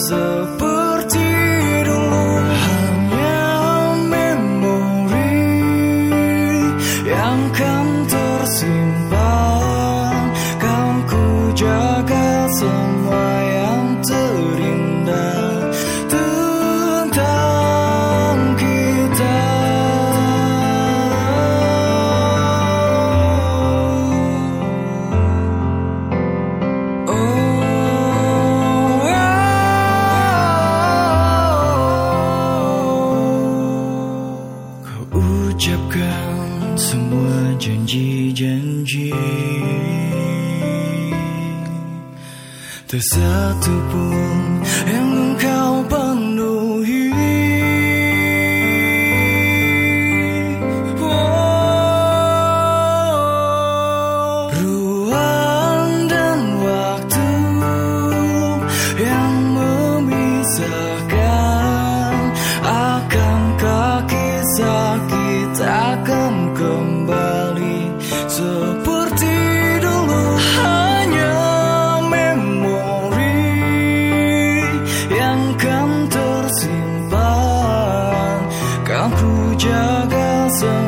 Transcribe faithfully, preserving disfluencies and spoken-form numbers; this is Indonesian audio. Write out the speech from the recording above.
seperti dulu. Hanya memori yang kan tersimpan, kan ku jaga semua yang terindah tentang kita. Ucapkan semua janji-janji, tak satu pun yang engkau penuhi. Oh, ruang dan waktu yang memisahkan, akankah kisah kita akan kembali seperti dulu? Hanya memori yang kan tersimpan, kan ku jaga semua